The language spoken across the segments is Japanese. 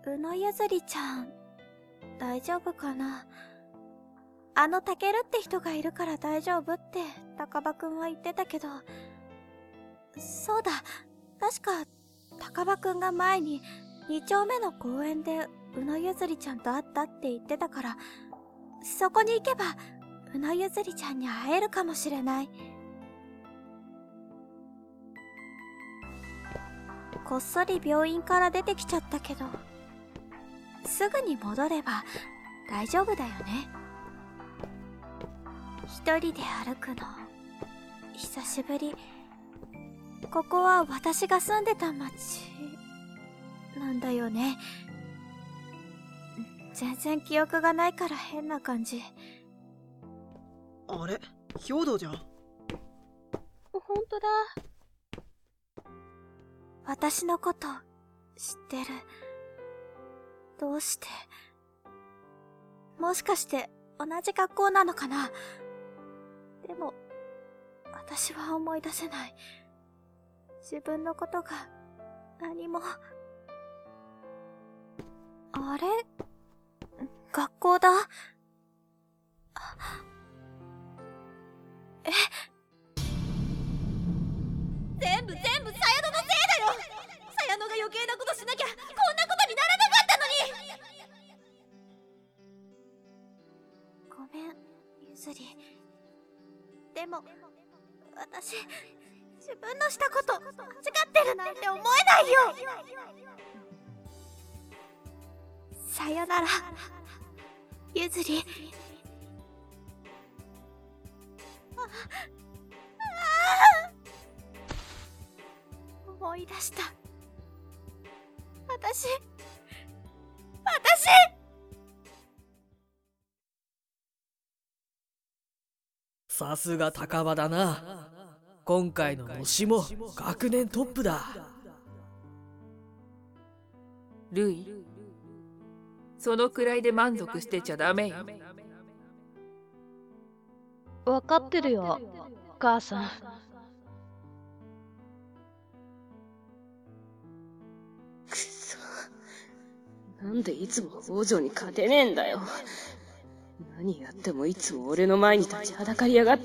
宇野ゆずりちゃん、大丈夫かな。タケルって人がいるから大丈夫って高場くんは言ってたけど、そうだ、確か高場くんが前に2丁目の公園で宇野ゆずりちゃんと会ったって言ってたから、そこに行けば宇野ゆずりちゃんに会えるかもしれない。こっそり病院から出てきちゃったけど、すぐに戻れば大丈夫だよね。一人で歩くの久しぶり。ここは私が住んでた町なんだよね。全然記憶がないから変な感じ。 あれ、兵道じゃん。 ほんとだ。私のこと知ってる。どうして？もしかして同じ学校なのかな。でも私は思い出せない。自分のことが何も。あれ？学校だ。え？ 全部さやののせいだよ。さやのが余計なことしなきゃこんなことにならなかったのに。 ごめん、ゆずり。でも私自分のしたこと間違ってるなんて思えないよ。さよなら、ゆずり。思い出した。私さすが高場だな。今回の模試も学年トップだ。 ルイ、そのくらいで満足してちゃダメよ。 わかってるよ、母さん。 くそ、なんでいつも王女に勝てねえんだよ。何やってもいつも俺の前に立ちはだかりやがって。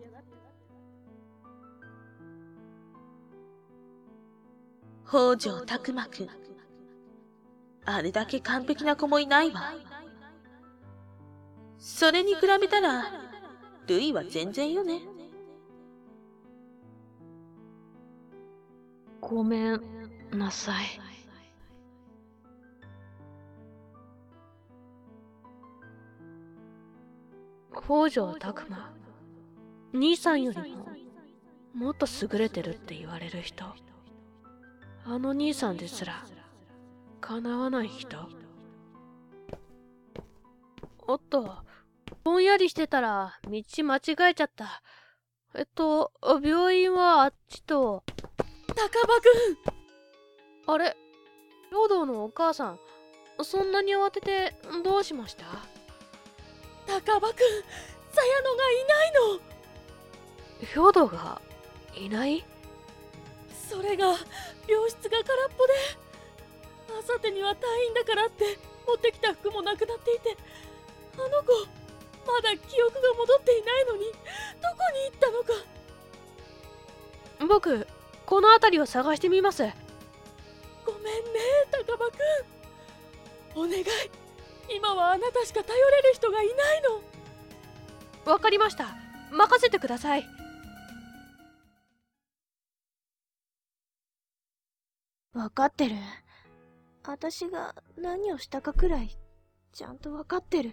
北条拓馬くん、あれだけ完璧な子もいないわ。それに比べたらルイは全然よね。 ごめんなさい。北条拓馬、兄さんよりももっと優れてるって言われる人。あの兄さんですら叶わない人。おっと、ぼんやりしてたら道間違えちゃった。病院はあっちと。 高場くん。 あれ、兵道のお母さん、そんなに慌ててどうしました？ 高場くん、さやのがいないの。 兵道がいない？ それが病室が空っぽで、あさってには退院だからって持ってきた服もなくなっていて、あの子まだ記憶が戻っていないのにどこに行ったのか。 僕この辺りを探してみます。 ごめんね高場くん、お願い。今はあなたしか頼れる人がいないの。 わかりました、任せてください。 わかってる。私が何をしたかくらいちゃんとわかってる。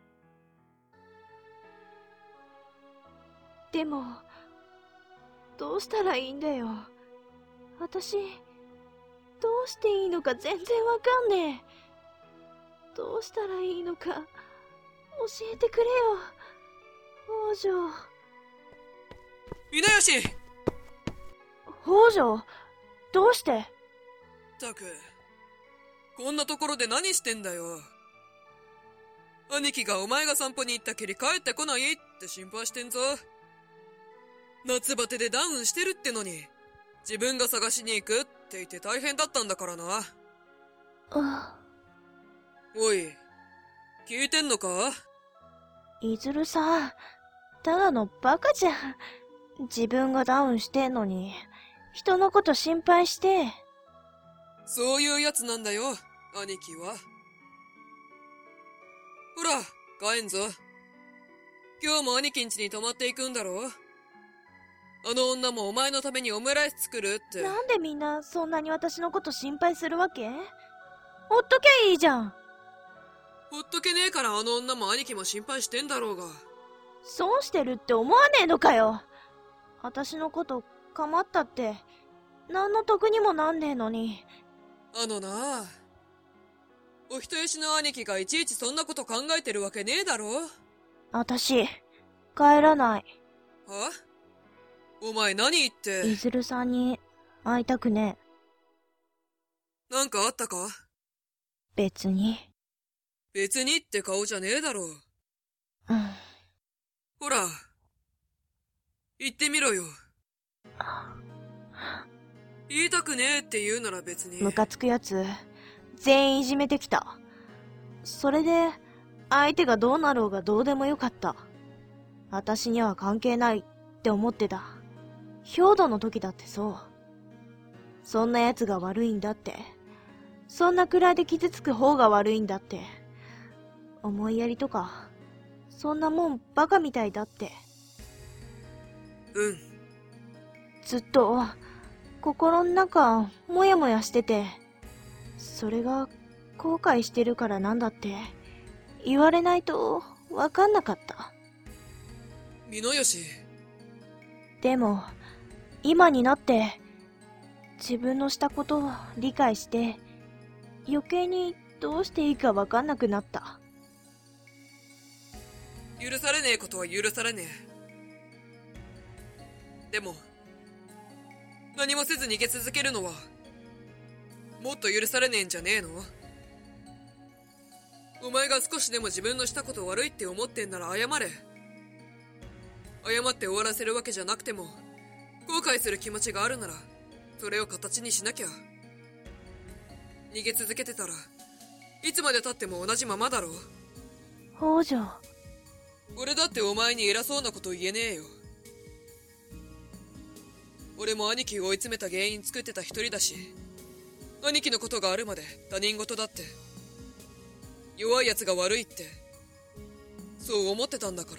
でもどうしたらいいんだよ。私どうしていいのか全然わかんねえ。どうしたらいいのか教えてくれよ、北条。 稲吉。 北条、どうして？ ったく、こんなところで何してんだよ。兄貴がお前が散歩に行ったきり帰ってこないって心配してんぞ。夏バテでダウンしてるってのに自分が探しに行くって言って大変だったんだからな。 おい、聞いてんのか？ いずるさん、ただのバカじゃん。自分がダウンしてんのに、人のこと心配して。 そういうやつなんだよ、兄貴は。ほら、帰んぞ。今日も兄貴ん家に泊まっていくんだろ？あの女もお前のためにオムライス作るって。 なんでみんなそんなに私のこと心配するわけ？ほっときゃいいじゃん。 ほっとけねえからあの女も兄貴も心配してんだろうが。 損してるって思わねえのかよ。私のこと構ったって何の得にもなんねえのに。 あのなあ、お人よしの兄貴がいちいちそんなこと考えてるわけねえだろ。 私帰らない。 は？お前何言って。 いずるさんに会いたくねえ。なんかあったか？ 別に。 別にって顔じゃねえだろ。ほら、言ってみろよ。言いたくねえって言うなら別に。 ムカつくやつ全員いじめてきた。それで相手がどうなろうがどうでもよかった。私には関係ないって思ってた。兵道の時だってそう。そんなやつが悪いんだって、そんなくらいで傷つく方が悪いんだって、思いやりとかそんなもんバカみたいだって。ずっと心の中もやもやしてて、それが後悔してるからなんだって言われないとわかんなかった。 美濃吉。 でも今になって自分のしたことを理解して余計にどうしていいかわかんなくなった。 許されねえことは許されねえ。でも何もせず逃げ続けるのはもっと許されねえんじゃねえの？お前が少しでも自分のしたこと悪いって思ってんなら謝れ。謝って終わらせるわけじゃなくても後悔する気持ちがあるならそれを形にしなきゃ。逃げ続けてたらいつまで経っても同じままだろ。 北条。 俺だってお前に偉そうなこと言えねえよ。俺も兄貴を追い詰めた原因作ってた一人だし、兄貴のことがあるまで他人事だって、弱いやつが悪いってそう思ってたんだから。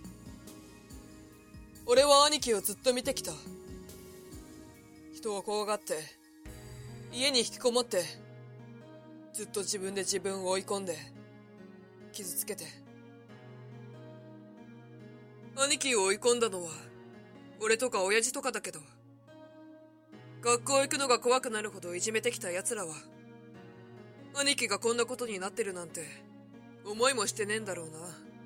俺は兄貴をずっと見てきた。人を怖がって家に引きこもってずっと自分で自分を追い込んで傷つけて。兄貴を追い込んだのは俺とか親父とかだけど、学校行くのが怖くなるほどいじめてきた奴らは兄貴がこんなことになってるなんて思いもしてねえんだろうな。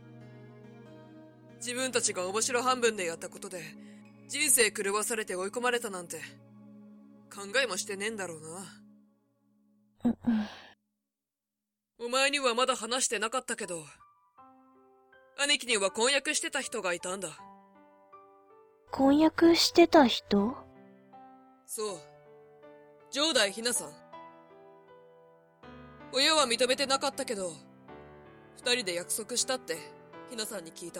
自分たちが面白半分でやったことで人生狂わされて追い込まれたなんて考えもしてねえんだろうな。お前にはまだ話してなかったけど、兄貴には婚約してた人がいたんだ。 婚約してた人？ そう、城代ひなさん。親は認めてなかったけど二人で約束したってひなさんに聞いた。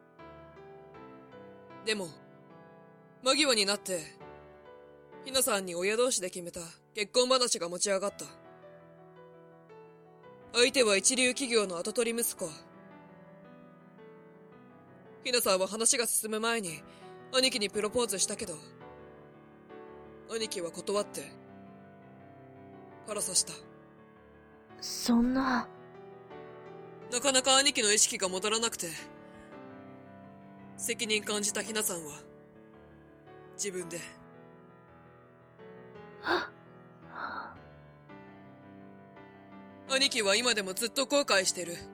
でも間際になってひなさんに親同士で決めた結婚話が持ち上がった。相手は一流企業の跡取り息子。ひなさんは話が進む前に兄貴にプロポーズしたけど、兄貴は断って腹刺した。 そんな。 なかなか兄貴の意識が戻らなくて、責任感じたひなさんは自分で。兄貴は今でもずっと後悔してる。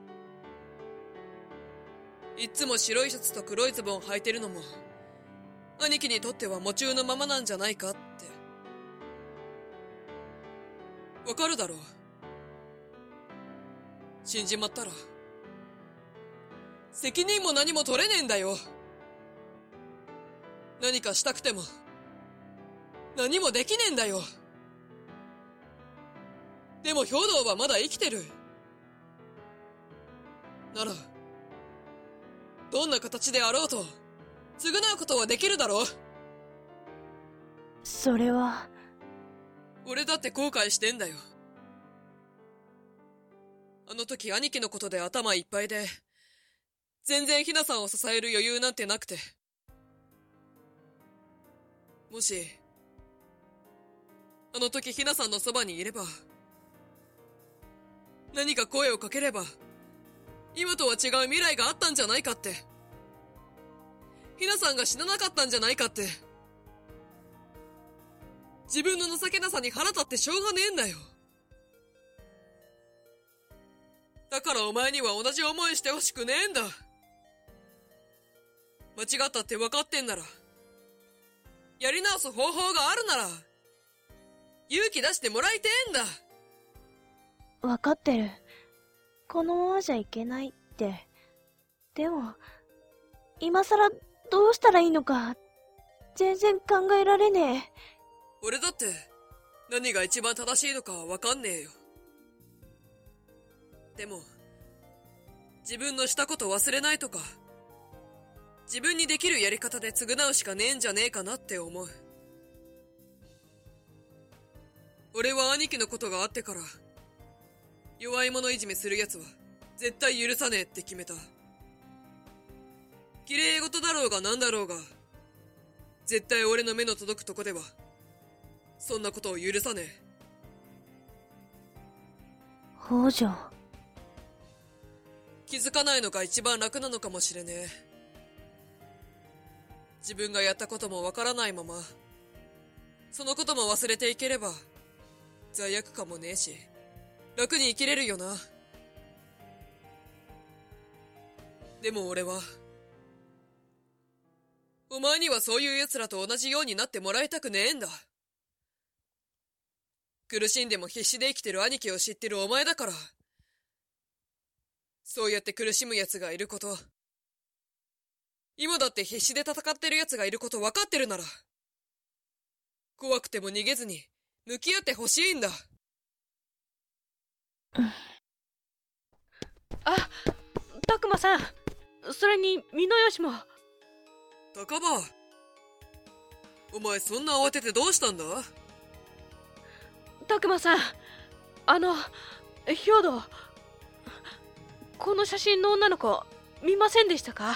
いっつも白いシャツと黒いズボン履いてるのも兄貴にとっては夢中のままなんじゃないかって。わかるだろう。死んじまったら責任も何も取れねえんだよ。何かしたくても何もできねえんだよ。 でも兵道はまだ生きてる。なら、どんな形であろうと、償うことはできるだろう。 それは。 俺だって後悔してんだよ。あの時兄貴のことで頭いっぱいで、全然ひなさんを支える余裕なんてなくて。もし、あの時ひなさんのそばにいれば、何か声をかければ、今とは違う未来があったんじゃないかって。ひなさんが死ななかったんじゃないかって。自分の情けなさに腹立ってしょうがねえんだよ。だからお前には同じ思いしてほしくねえんだ。間違ったって分かってんなら、やり直す方法があるなら、勇気出してもらいてえんだ。 わかってる。このままじゃいけないって。でも、今さらどうしたらいいのか、全然考えられねえ。 俺だって、何が一番正しいのかはわかんねえよ。でも、自分のしたこと忘れないとか、自分にできるやり方で償うしかねえんじゃねえかなって思う。俺は兄貴のことがあってから、弱い者いじめする奴は絶対許さねえって決めた。綺麗事だろうがなんだろうが、絶対俺の目の届くとこでは、そんなことを許さねえ。 北条。 気づかないのが一番楽なのかもしれねえ。自分がやったこともわからないまま、そのことも忘れていければ、罪悪感もねえし、楽に生きれるよな。でも俺は、お前にはそういう奴らと同じようになってもらいたくねえんだ。苦しんでも必死で生きてる兄貴を知ってるお前だから、そうやって苦しむ奴がいること、今だって必死で戦ってる奴がいること分かってるなら、怖くても逃げずに向き合ってほしいんだ。 あ、たくまさん、それに美濃吉も。 高場、お前そんな慌ててどうしたんだ？ たくまさん、兵道、この写真の女の子見ませんでしたか？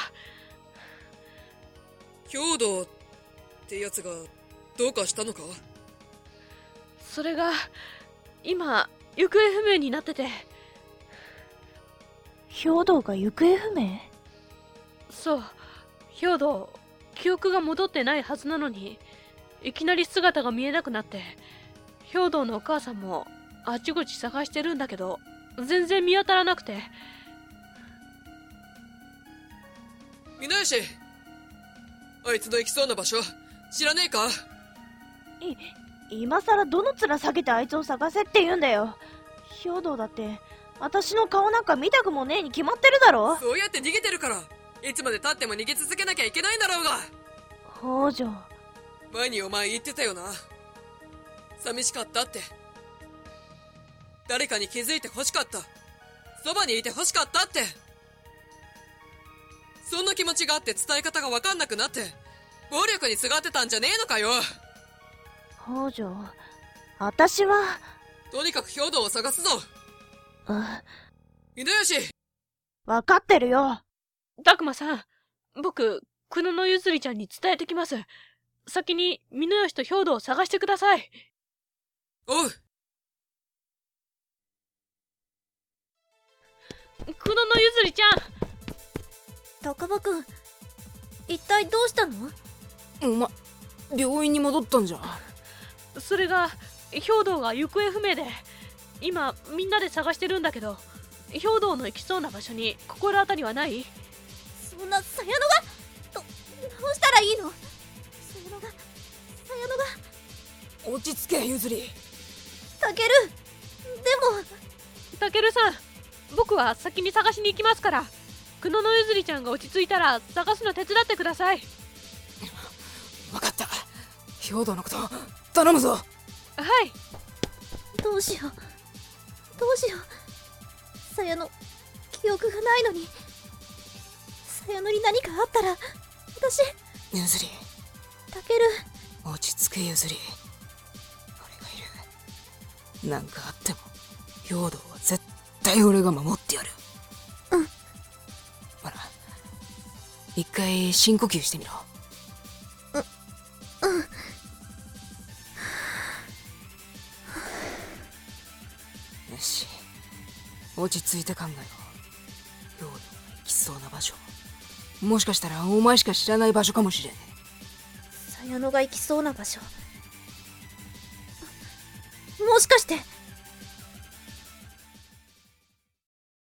兵道ってやつがどうかしたのか？ それが今行方不明になってて。兵道が行方不明？そう、兵道、記憶が戻ってないはずなのに、いきなり姿が見えなくなって、兵道のお母さんもあちこち探してるんだけど、全然見当たらなくて。 美濃吉、あいつの行きそうな場所知らねえか？ 今さらどの面下げてあいつを探せって言うんだよ。兵道だって私の顔なんか見たくもねえに決まってるだろ。 そうやって逃げてるから、いつまで経っても逃げ続けなきゃいけないんだろうが。 北条、 前にお前言ってたよな、寂しかったって。誰かに気づいて欲しかった、そばにいて欲しかったって。そんな気持ちがあって伝え方が分かんなくなって、暴力にすがってたんじゃねえのかよ。 北条、私は。 とにかく兵道を探すぞ。美濃吉、 分かってるよ。たくまさん、僕、久野のゆずりちゃんに伝えてきます。先に美濃吉と兵道を探してください。 おう。 久野のゆずりちゃん。 高場くん、一体どうしたの？ 病院に戻ったんじゃ。 それが、兵道が行方不明で、今みんなで探してるんだけど、兵道の行きそうな場所に心当たりはない？ そんな、さやのがどうしたらいいの？さやのが落ち着け、ゆずり。 たける、でも。 たけるさん、僕は先に探しに行きますから、久野のゆずりちゃんが落ち着いたら探すの手伝ってください。 分かった。兵道のこと頼むぞ。 はい。 どうしよう。 どうしよう。さやの記憶がないのに。さやのに何かあったら、私、 ゆずり、 たける。 落ち着けゆずり。俺がいる。なんかあっても、兵道は絶対俺が守ってやる。 うん。 ほら、一回深呼吸してみろ。 うん。 よし、落ち着いて考えろ。兵道が行きそうな場所、もしかしたらお前しか知らない場所かもしれん。 さやのが行きそうな場所。もしかして